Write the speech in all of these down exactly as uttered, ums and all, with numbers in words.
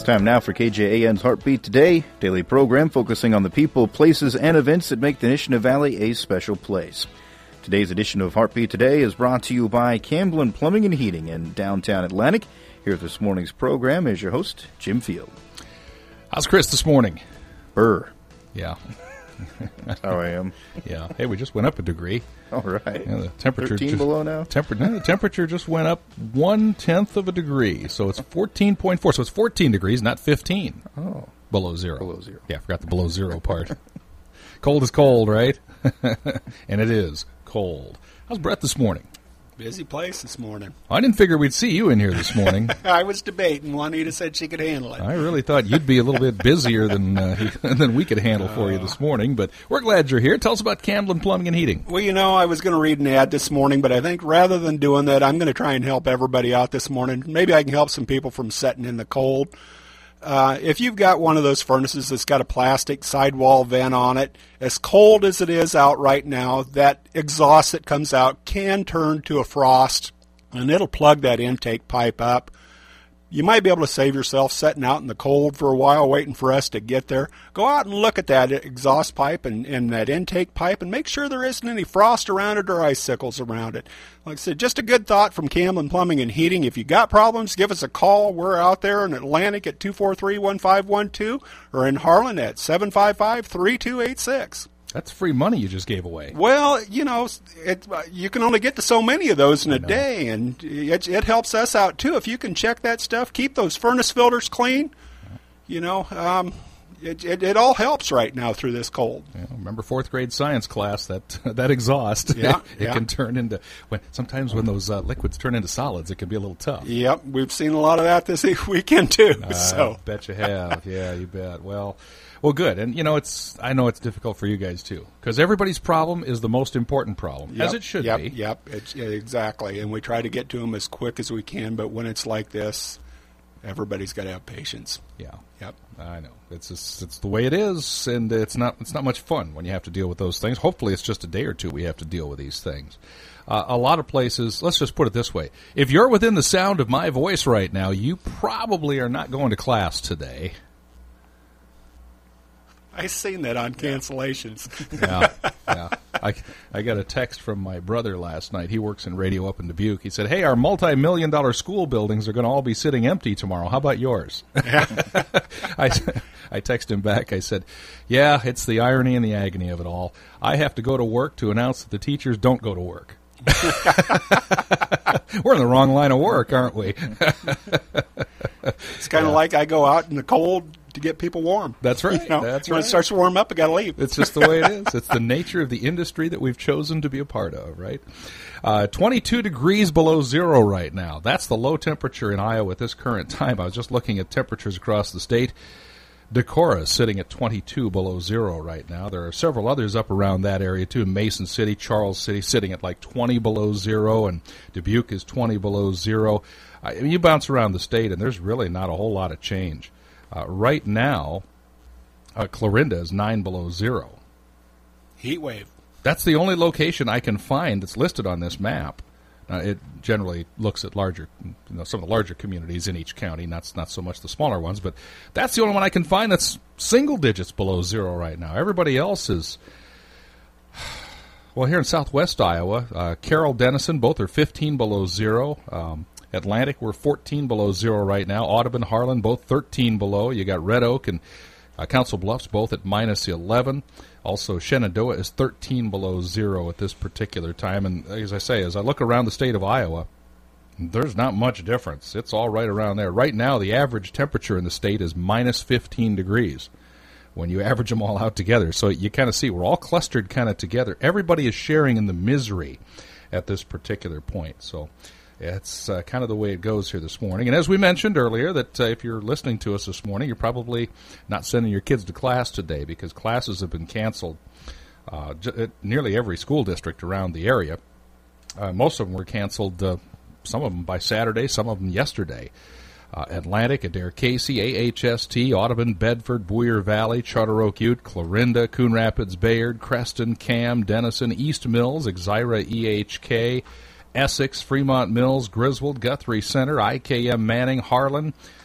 Time now for K J A N's Heartbeat Today, daily program focusing on the people, places, and events that make the Nishna Valley a special place. Today's edition of Heartbeat Today is brought to you by Camblin Plumbing and Heating in downtown Atlantic. Here this morning's program is your host, Jim Field. How's Chris this morning? Burr. Yeah. That's how I am. Yeah. Hey, we just went up a degree. All right. Yeah, the temperature thirteen just, below now? Temper, no, the temperature just went up one-tenth of a degree. So it's fourteen point four. So it's fourteen degrees, not fifteen. Oh. Below zero. Below zero. Yeah, I forgot the below zero part. Cold is cold, right? And it is cold. How's Brett this morning? Busy place this morning. I didn't figure we'd see you in here this morning. I was debating. Juanita said she could handle it. I really thought you'd be a little bit busier than uh, than we could handle for you this morning, but we're glad you're here. Tell us about Camblin Plumbing and Heating. Well, you know, I was going to read an ad this morning, but I think rather than doing that, I'm going to try and help everybody out this morning. Maybe I can help some people from sitting in the cold. Uh, if you've got one of those furnaces that's got a plastic sidewall vent on it, as cold as it is out right now, that exhaust that comes out can turn to a frost, and it'll plug that intake pipe up. You might be able to save yourself sitting out in the cold for a while waiting for us to get there. Go out and look at that exhaust pipe and, and that intake pipe and make sure there isn't any frost around it or icicles around it. Like I said, just a good thought from Camblin Plumbing and Heating. If you got problems, give us a call. We're out there in Atlantic at two four three, one five one two or in Harlan at seven five five, three two eight six. That's free money you just gave away. Well, you know, it, you can only get to so many of those in a day, and it, it helps us out, too. If you can check that stuff, keep those furnace filters clean, you know, um, it, it, it all helps right now through this cold. Yeah, remember fourth grade science class, that that exhaust, yeah, it yeah. can turn into, when sometimes when those uh, liquids turn into solids, it can be a little tough. Yep, we've seen a lot of that this weekend, too. I so. bet you have. Yeah, you bet. Well... Well, good. And, you know, it's I know it's difficult for you guys, too, because everybody's problem is the most important problem, yep, as it should yep, be. Yep, it's, yeah, exactly. And we try to get to them as quick as we can, but when it's like this, everybody's got to have patience. Yeah. Yep. I know. It's just, it's the way it is, and it's not it's not much fun when you have to deal with those things. Hopefully it's just a day or two we have to deal with these things. Uh, a lot of places, let's just put it this way. If you're within the sound of my voice right now, you probably are not going to class today. I seen that on cancellations. yeah, yeah. I, I got a text from my brother last night. He works in radio up in Dubuque. He said, hey, our multi-million dollar school buildings are going to all be sitting empty tomorrow. How about yours? Yeah. I, I texted him back. I said, yeah, it's the irony and the agony of it all. I have to go to work to announce that the teachers don't go to work. We're in the wrong line of work, aren't we? It's kind of yeah. like I go out in the cold to get people warm. That's right. You know, That's when right. it starts to warm up, I got to leave. It's just the way it is. It's the nature of the industry that we've chosen to be a part of, right? Uh, twenty-two degrees below zero right now. That's the low temperature in Iowa at this current time. I was just looking at temperatures across the state. Decorah is sitting at twenty-two below zero right now. There are several others up around that area, too. Mason City, Charles City, sitting at like twenty below zero, and Dubuque is twenty below zero. I mean, you bounce around the state, and there's really not a whole lot of change. Uh, right now, uh, Clarinda is nine below zero. Heat wave. That's the only location I can find that's listed on this map. Uh, it generally looks at larger, you know, some of the larger communities in each county, not not so much the smaller ones, but that's the only one I can find that's single digits below zero right now. Everybody else is, well, here in southwest Iowa, uh, Carroll, Denison, both are fifteen below zero. Um, Atlantic, we're fourteen below zero right now. Audubon, Harlan, both thirteen below. You got Red Oak and uh, Council Bluffs, both at minus eleven. Also, Shenandoah is thirteen below zero at this particular time. And as I say, as I look around the state of Iowa, there's not much difference. It's all right around there. Right now, the average temperature in the state is minus fifteen degrees when you average them all out together. So you kind of see we're all clustered kind of together. Everybody is sharing in the misery at this particular point. So it's uh, kind of the way it goes here this morning. And as we mentioned earlier, that uh, if you're listening to us this morning, you're probably not sending your kids to class today because classes have been canceled uh, j- at nearly every school district around the area. Uh, most of them were canceled, uh, some of them by Saturday, some of them yesterday. Uh, Atlantic, Adair Casey, A H S T, Audubon, Bedford, Boyer Valley, Charter Oak Ute, Clarinda, Coon Rapids, Bayard, Creston, Cam, Denison, East Mills, Exira, E H K, Essex, Fremont Mills, Griswold, Guthrie Center, I K M Manning, Harlan,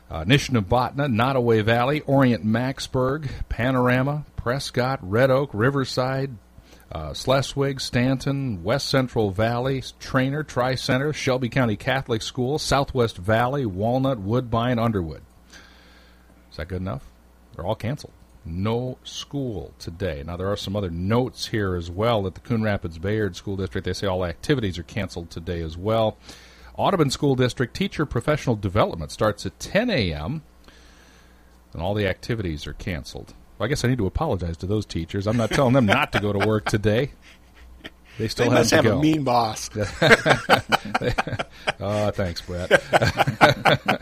Uh, Nishnabotna, Nottoway Valley, Orient-Maxburg, Panorama, Prescott, Red Oak, Riverside, uh, Schleswig, Stanton, West Central Valley, Trainer, Tri-Center, Shelby County Catholic School, Southwest Valley, Walnut, Woodbine, Underwood. Is that good enough? They're all canceled. No school today. Now, there are some other notes here as well at the Coon Rapids Bayard School District. They say all activities are canceled today as well. Audubon School District Teacher Professional Development starts at ten a.m., and all the activities are canceled. Well, I guess I need to apologize to those teachers. I'm not telling them not to go to work today. They still they have must to have go. a mean boss. Oh, thanks, Brett.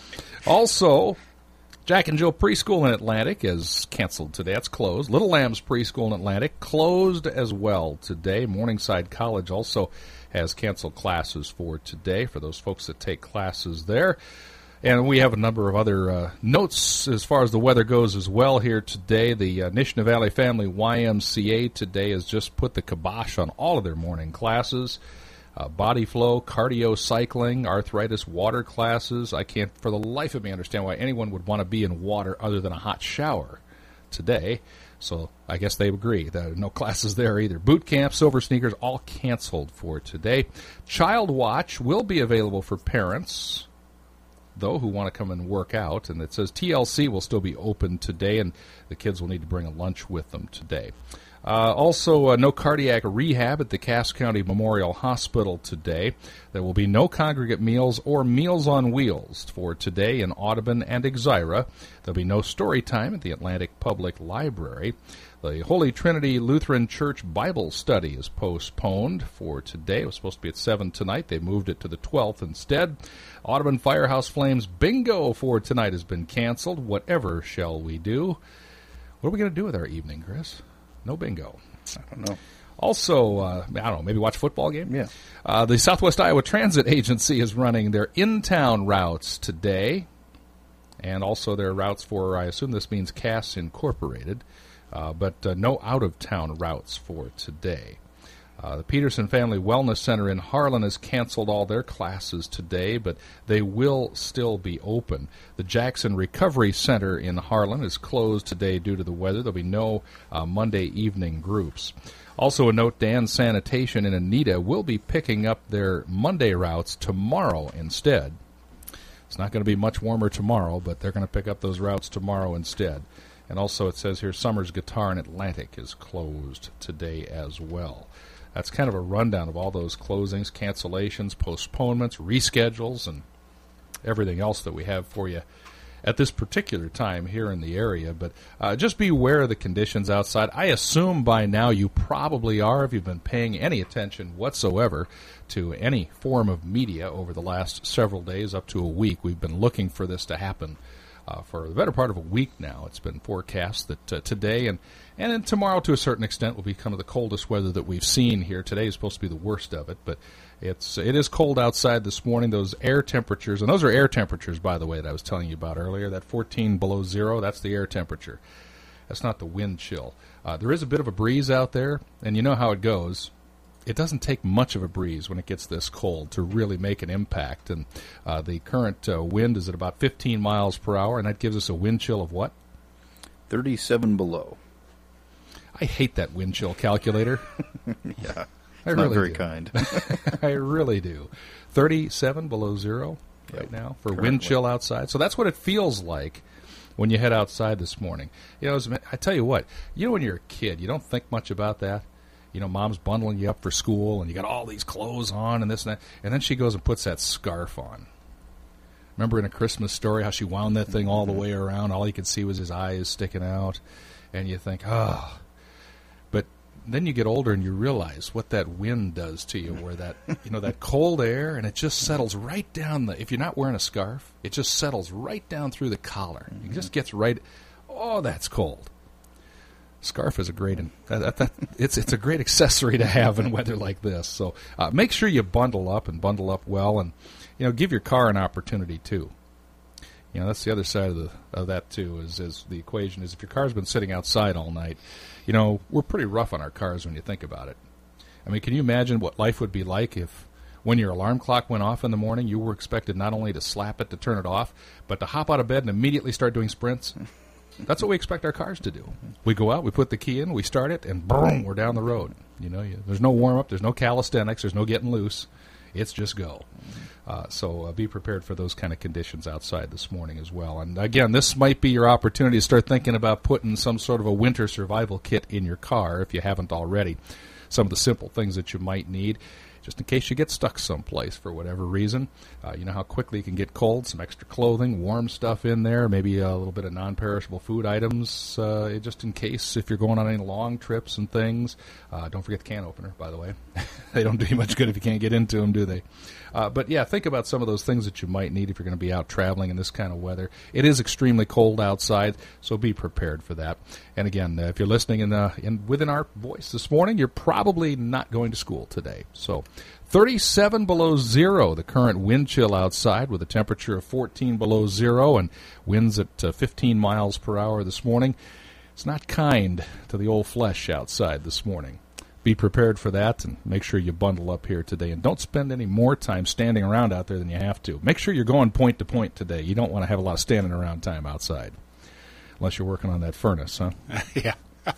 Also, Jack and Jill Preschool in Atlantic is canceled today. It's closed. Little Lambs Preschool in Atlantic closed as well today. Morningside College also has canceled classes for today for those folks that take classes there. And we have a number of other uh, notes as far as the weather goes as well here today. The uh, Nishna Valley Family Y M C A today has just put the kibosh on all of their morning classes. Uh, body flow, cardio cycling, arthritis water classes. I can't for the life of me understand why anyone would want to be in water other than a hot shower today. So I guess they agree. There are no classes there either. Boot camp, Silver Sneakers, all canceled for today. Child Watch will be available for parents, though, who want to come and work out. And it says T L C will still be open today, and the kids will need to bring a lunch with them today. Uh, also, uh, no cardiac rehab at the Cass County Memorial Hospital today. There will be no congregate meals or Meals on Wheels for today in Audubon and Exira. There'll be no story time at the Atlantic Public Library. The Holy Trinity Lutheran Church Bible Study is postponed for today. It was supposed to be at seven tonight. They moved it to the twelfth instead. Audubon Firehouse Flames Bingo for tonight has been canceled. Whatever shall we do? What are we going to do with our evening, Chris? No bingo. I don't know. Also, uh, I don't know, maybe watch a football game? Yeah. Uh, the Southwest Iowa Transit Agency is running their in-town routes today, and also their routes for, I assume this means Cass Incorporated, uh, but uh, no out-of-town routes for today. Uh, the Peterson Family Wellness Center in Harlan has canceled all their classes today, but they will still be open. The Jackson Recovery Center in Harlan is closed today due to the weather. There'll be no uh, Monday evening groups. Also a note, Dan Sanitation in Anita will be picking up their Monday routes tomorrow instead. It's not going to be much warmer tomorrow, but they're going to pick up those routes tomorrow instead. And also it says here Summers Guitar in Atlantic is closed today as well. That's kind of a rundown of all those closings, cancellations, postponements, reschedules, and everything else that we have for you at this particular time here in the area. But uh, just be aware of the conditions outside. I assume by now you probably are, if you've been paying any attention whatsoever to any form of media over the last several days, up to a week. We've been looking for this to happen uh, for the better part of a week now. It's been forecast that uh, today and And then tomorrow, to a certain extent, will be kind of the coldest weather that we've seen here. Today is supposed to be the worst of it, but it's it is cold outside this morning. Those air temperatures, and those are air temperatures, by the way, that I was telling you about earlier. That fourteen below zero, that's the air temperature. That's not the wind chill. Uh, there is a bit of a breeze out there, and you know how it goes. It doesn't take much of a breeze when it gets this cold to really make an impact. And uh, the current uh, wind is at about fifteen miles per hour, and that gives us a wind chill of what? thirty-seven below. I hate that wind chill calculator. Yeah, I not really very do. kind. I really do. thirty-seven below zero right Yep, now for currently. wind chill outside. So that's what it feels like when you head outside this morning. You know, as, I tell you what, you know when you're a kid, you don't think much about that. You know, mom's bundling you up for school, and you got all these clothes on and this and that, and then she goes and puts that scarf on. Remember in A Christmas Story how she wound that thing all the way around? All you could see was his eyes sticking out, and you think, oh. But then you get older and you realize what that wind does to you, where that, you know, that cold air, and it just settles right down the, if you're not wearing a scarf, it just settles right down through the collar. It just gets right, oh, that's cold. Scarf is a great, that, that, it's it's a great accessory to have in weather like this. So uh, make sure you bundle up and bundle up well, and you know, give your car an opportunity too. You know, that's the other side of the of that too. Is is the equation is if your car's been sitting outside all night, you know, we're pretty rough on our cars when you think about it. I mean, can you imagine what life would be like if when your alarm clock went off in the morning, you were expected not only to slap it to turn it off, but to hop out of bed and immediately start doing sprints. That's what we expect our cars to do. We go out, we put the key in, we start it, and boom, we're down the road. You know, you, there's no warm-up, there's no calisthenics, there's no getting loose. It's just go. Uh, so uh, be prepared for those kind of conditions outside this morning as well. And again, this might be your opportunity to start thinking about putting some sort of a winter survival kit in your car if you haven't already. Some of the simple things that you might need, just in case you get stuck someplace for whatever reason. Uh, you know how quickly it can get cold, some extra clothing, warm stuff in there, maybe a little bit of non-perishable food items, uh, just in case if you're going on any long trips and things. Uh, don't forget the can opener, by the way. They don't do you much good if you can't get into them, do they? Uh, but, yeah, think about some of those things that you might need if you're going to be out traveling in this kind of weather. It is extremely cold outside, so be prepared for that. And, again, uh, if you're listening in, uh, in within our voice this morning, you're probably not going to school today. So thirty-seven below zero, the current wind chill outside with a temperature of fourteen below zero and winds at uh, fifteen miles per hour this morning. It's not kind to the old flesh outside this morning. Be prepared for that and make sure you bundle up here today. And don't spend any more time standing around out there than you have to. Make sure you're going point to point today. You don't want to have a lot of standing around time outside. Unless you're working on that furnace, huh? Yeah.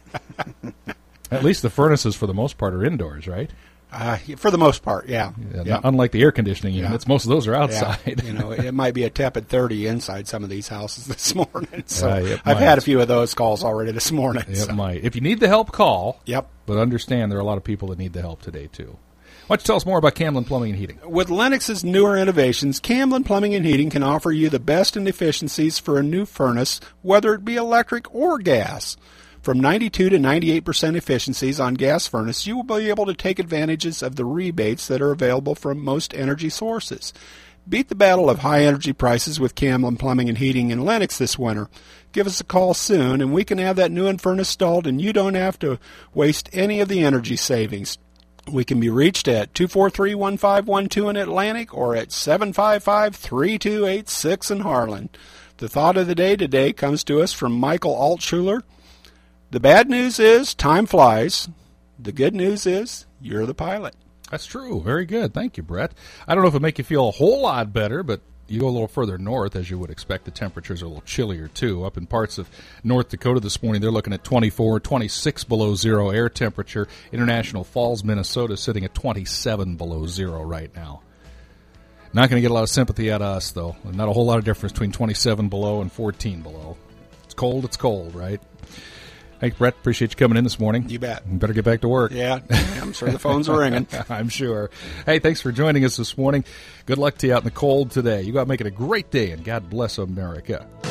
At least the furnaces, for the most part, are indoors, right? Uh, for the most part, yeah. yeah, yeah. Unlike the air conditioning units, yeah. most of those are outside. Yeah. You know, it might be a tepid thirty inside some of these houses this morning. So uh, I've might. had a few of those calls already this morning. It so. might. If you need the help, call. Yep. But understand there are a lot of people that need the help today, too. Why don't you tell us more about Camlin Plumbing and Heating? With Lennox's newer innovations, Camlin Plumbing and Heating can offer you the best in efficiencies for a new furnace, whether it be electric or gas. From ninety-two to ninety-eight percent efficiencies on gas furnace, you will be able to take advantages of the rebates that are available from most energy sources. Beat the battle of high energy prices with Camlin Plumbing and Heating in Lennox this winter. Give us a call soon, and we can have that new furnace installed, and you don't have to waste any of the energy savings. We can be reached at two four three, one five one two in Atlantic or at seven five five, three two eight six in Harlan. The thought of the day today comes to us from Michael Altschuler. The bad news is time flies. The good news is you're the pilot. That's true. Very good. Thank you, Brett. I don't know if it make you feel a whole lot better, but you go a little further north, as you would expect. The temperatures are a little chillier, too. Up in parts of North Dakota this morning, they're looking at twenty-four, twenty-six below zero air temperature. International Falls, Minnesota, sitting at twenty-seven below zero right now. Not going to get a lot of sympathy out of us, though. Not a whole lot of difference between twenty-seven below and fourteen below. It's cold, it's cold, right? Thanks, Brett. Appreciate you coming in this morning. You bet. You better get back to work. Yeah, I'm sure the phones are ringing. I'm sure. Hey, thanks for joining us this morning. Good luck to you out in the cold today. You got to make it a great day, and God bless America.